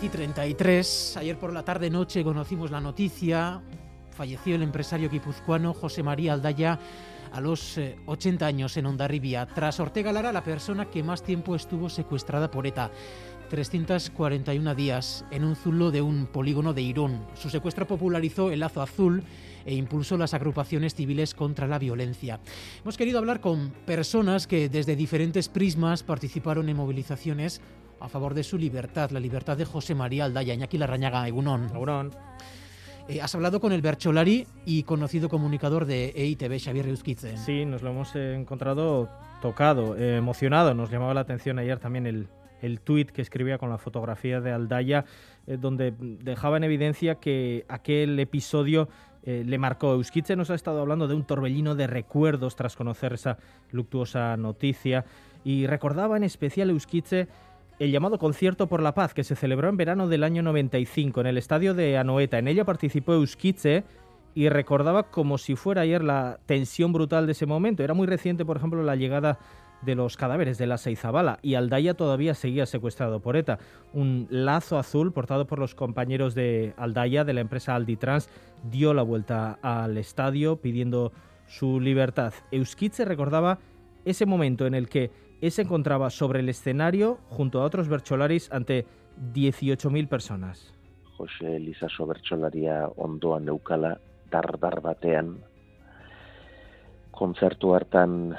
10:33, ayer por la tarde-noche conocimos la noticia. Falleció el empresario guipuzcoano José María Aldaya a los 80 años en Hondarribia. Tras Ortega Lara, la persona que más tiempo estuvo secuestrada por ETA. 341 días en un zulo de un polígono de Irún. Su secuestro popularizó el Lazo Azul e impulsó las agrupaciones civiles contra la violencia. Hemos querido hablar con personas que desde diferentes prismas participaron en movilizaciones a favor de su libertad, la libertad de José María Aldaya. Iñaki Larrañaga, egunon. Egunon. Has hablado con el bertsolari y conocido comunicador de EITB, Xabier Euskitze. Sí, nos lo hemos encontrado tocado, emocionado. Nos llamaba la atención ayer también el tuit que escribía con la fotografía de Aldaya, donde dejaba en evidencia que aquel episodio le marcó. Euskitze nos ha estado hablando de un torbellino de recuerdos tras conocer esa luctuosa noticia, y recordaba en especial Euskitze el llamado Concierto por la Paz, que se celebró en verano del año 95 en el estadio de Anoeta. En ella participó Euskitze y recordaba como si fuera ayer la tensión brutal de ese momento. Era muy reciente, por ejemplo, la llegada de los cadáveres de Lasa y Zabala, y Aldaya todavía seguía secuestrado por ETA. Un lazo azul portado por los compañeros de Aldaya, de la empresa Alditrans, dio la vuelta al estadio pidiendo su libertad. Euskitze recordaba ese momento en el que él se encontraba sobre el escenario junto a otros bertsolaris ante 18.000 personas. Jose Lizaso bertsolaria ondoan neukala, dar batean. Kontzertu hartan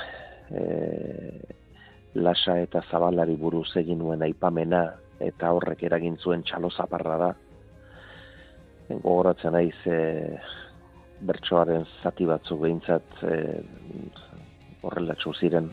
Lasa eta Zabalari buruz egin nuen aipamena, eta horrek eragin zuen txalo zaparra da. Gogoratzen naiz bertsoaren zati batzuk behintzat horrelatxu ziren.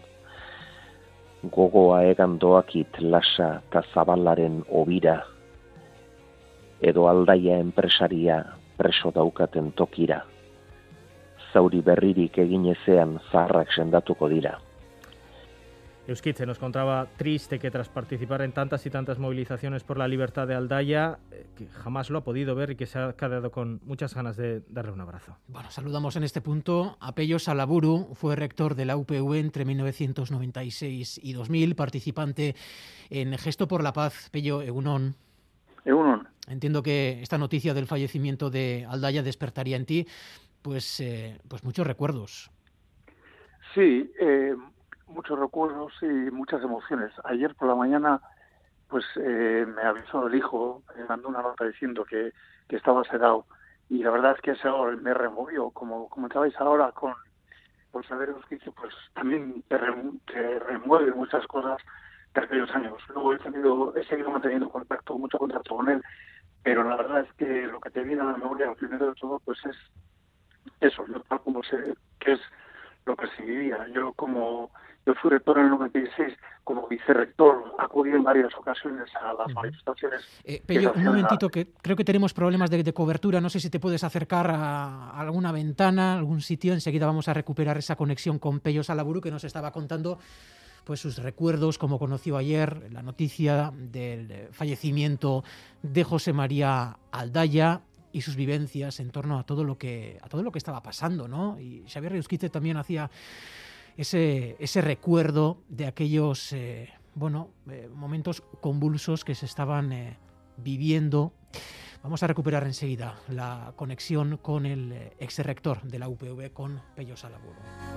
Gogoa egan doakit Lasa eta Zabalaren obira, edo Aldaya enpresaria preso daukaten tokira. Zauri berririk egin ezean zaharrak sendatuko dira. Euskitze nos contaba triste que tras participar en tantas y tantas movilizaciones por la libertad de Aldaya, que jamás lo ha podido ver y que se ha quedado con muchas ganas de darle un abrazo. Bueno, saludamos en este punto a Pello Salaburu. Fue rector de la UPV entre 1996 y 2000, participante en Gesto por la Paz. Pello, egunon. Egunon. Entiendo que esta noticia del fallecimiento de Aldaya despertaría en ti pues muchos recuerdos. Sí, muchos recuerdos y muchas emociones. Ayer por la mañana pues me avisó el hijo, me mandó una nota diciendo que estaba sedado, y la verdad es que eso me removió. Como comentabais ahora con saber Euskitze, pues también te remueve muchas cosas de aquellos años. Luego he seguido manteniendo mucho contacto con él, pero la verdad es que lo que te viene a la memoria, primero de todo, pues es eso, que es lo que se vivía. Yo fui rector en el 96, como vicerrector acudí en varias ocasiones a las manifestaciones. Pello, un momentito, que creo que tenemos problemas de cobertura. No sé si te puedes acercar a alguna ventana, algún sitio. Enseguida vamos a recuperar esa conexión con Pello Salaburu, que nos estaba contando pues sus recuerdos, como conoció ayer la noticia del fallecimiento de José María Aldaya y sus vivencias en torno a todo lo que estaba pasando, ¿no? Y Xabier Euskitze también hacía ese recuerdo de aquellos momentos convulsos que se estaban viviendo. Vamos a recuperar enseguida la conexión con el exrector de la UPV, con Pello Salaburu.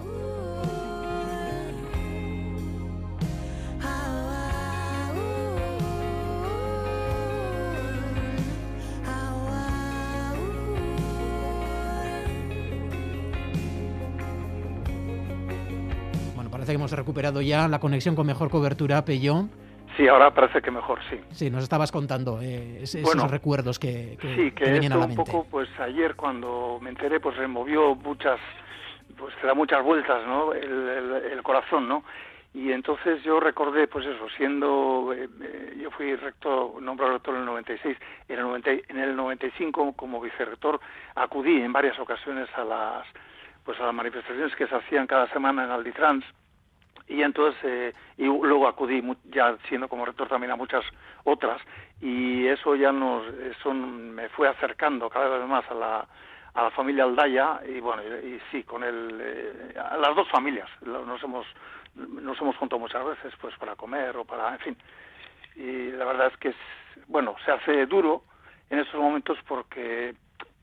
Parece que hemos recuperado ya la conexión con mejor cobertura, Pello. Sí, ahora parece que mejor, sí. Sí, nos estabas contando esos recuerdos que venían a la mente. Un poco, pues ayer cuando me enteré, pues removió te da muchas vueltas, ¿no? El corazón, ¿no? Y entonces yo recordé, pues eso, yo fui nombrado rector en el 96, en el 95 como vicerrector acudí en varias ocasiones a las manifestaciones que se hacían cada semana en Alditrans. Y entonces, y luego acudí, ya siendo como rector, también a muchas otras, y eso me fue acercando cada vez más a la familia Aldaya, y bueno, y sí, con a las dos familias, nos hemos juntado muchas veces, pues para comer o para, en fin. y la verdad es que se hace duro en estos momentos porque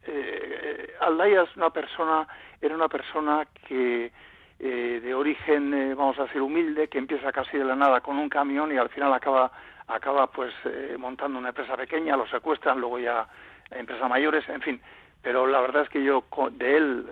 Aldaya era una persona que de origen, vamos a decir, humilde, que empieza casi de la nada con un camión y al final acaba pues montando una empresa pequeña, lo secuestran, luego ya empresas mayores, en fin. Pero la verdad es que yo de él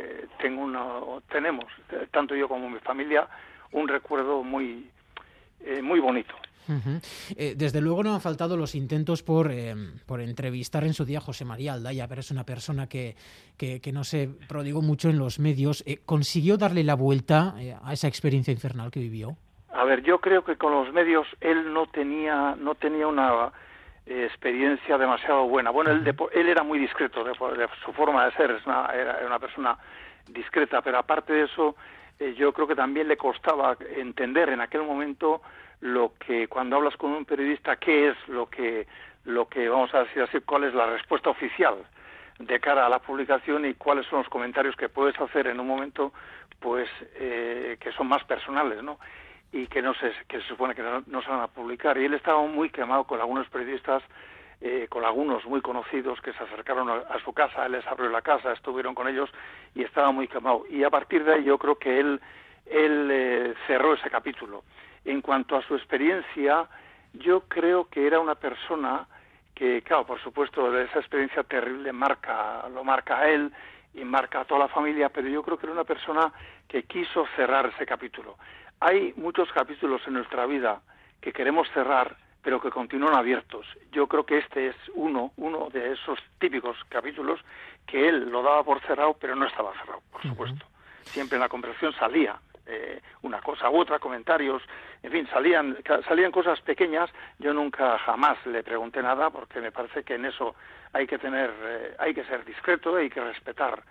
tenemos, tanto yo como mi familia, un recuerdo muy bonito. Uh-huh. Desde luego no han faltado los intentos por entrevistar en su día a José María Aldaya, pero es una persona que no se prodigó mucho en los medios. ¿Consiguió darle la vuelta a esa experiencia infernal que vivió? A ver, yo creo que con los medios él no tenía una experiencia demasiado buena. Bueno, él era muy discreto de su forma de ser, era una persona discreta, pero aparte de eso, yo creo que también le costaba entender en aquel momento lo que, cuando hablas con un periodista, qué es lo que vamos a decir así, cuál es la respuesta oficial de cara a la publicación y cuáles son los comentarios que puedes hacer en un momento, pues que son más personales, ¿no? Y que se supone que no se van a publicar. Y él estaba muy quemado con algunos periodistas, con algunos muy conocidos que se acercaron a su casa, él les abrió la casa, estuvieron con ellos y estaba muy quemado. Y a partir de ahí yo creo que él cerró ese capítulo. En cuanto a su experiencia, yo creo que era una persona que, claro, por supuesto, esa experiencia terrible lo marca a él y marca a toda la familia, pero yo creo que era una persona que quiso cerrar ese capítulo. Hay muchos capítulos en nuestra vida que queremos cerrar, pero que continúan abiertos. Yo creo que este es uno de esos típicos capítulos que él lo daba por cerrado, pero no estaba cerrado, por supuesto. Siempre en la conversación salía una cosa u otra, comentarios, en fin, salían cosas pequeñas. Yo nunca jamás le pregunté nada porque me parece que en eso hay que ser discreto, hay que respetar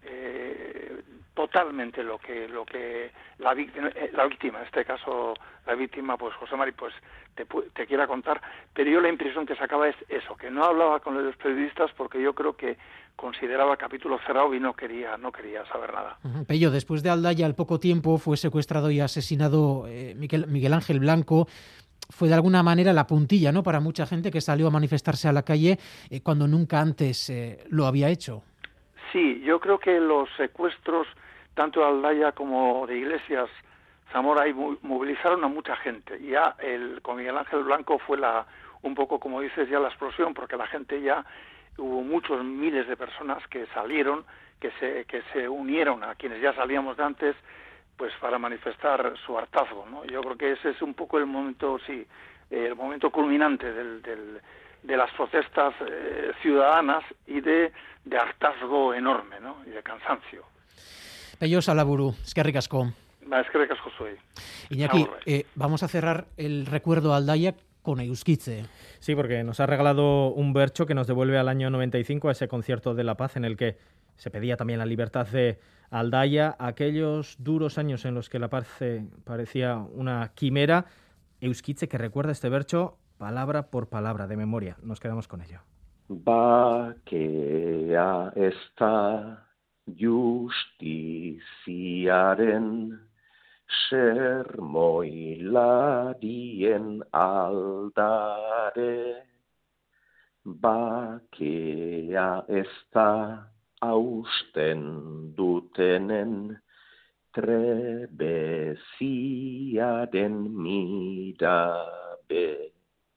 totalmente lo que la víctima, en este caso la víctima, pues José Mari, pues te quiera contar. Pero yo la impresión que sacaba es eso, que no hablaba con los periodistas porque yo creo que consideraba el capítulo cerrado y no quería saber nada. Pello, después de Aldaya, al poco tiempo fue secuestrado y asesinado Miguel Ángel Blanco. Fue de alguna manera la puntilla, ¿no?, para mucha gente que salió a manifestarse a la calle cuando nunca antes lo había hecho. Sí, yo creo que los secuestros, tanto de Aldaya como de Iglesias Zamora, ahí movilizaron a mucha gente. Ya con Miguel Ángel Blanco fue un poco, como dices, ya la explosión, porque la gente ya, hubo muchos miles de personas que salieron, que se unieron a quienes ya salíamos de antes, pues para manifestar su hartazgo, ¿no? Yo creo que ese es un poco el momento, sí, el momento culminante de las protestas ciudadanas y de hartazgo enorme, ¿no?, y de cansancio. Pello Salaburu, eskerrik asko. Eskerrik asko zuei. Iñaki, vamos a cerrar el recuerdo a Aldaya con Euskitze. Sí, porque nos ha regalado un bercho que nos devuelve al año 95, a ese concierto de la paz en el que se pedía también la libertad de Aldaya, aquellos duros años en los que la paz parecía una quimera. Euskitze, que recuerda este bercho palabra por palabra, de memoria. Nos quedamos con ello. Bakea ez da justiziaren sermoilarien aldare. Bakea ez da hausten dutenen trebeziaren mirabe.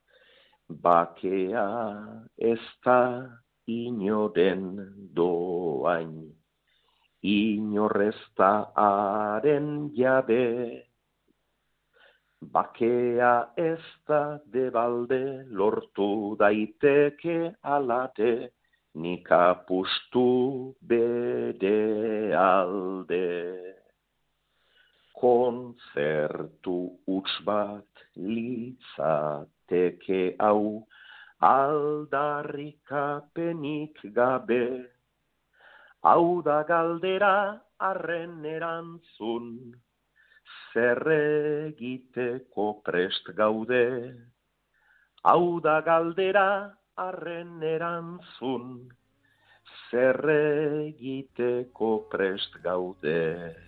Bakea ez da inoren doain, inor ez da haren jabe. Bakea ez da debalde lortu daiteke alate, nik apustu bere alde. Kontzertu huts bat litzateke hau, aldarrikapenik gabe. Hau da galdera arren erantzun, zer egiteko prest gaude. Hau da galdera arren erantzun, zer egiteko prest gaude.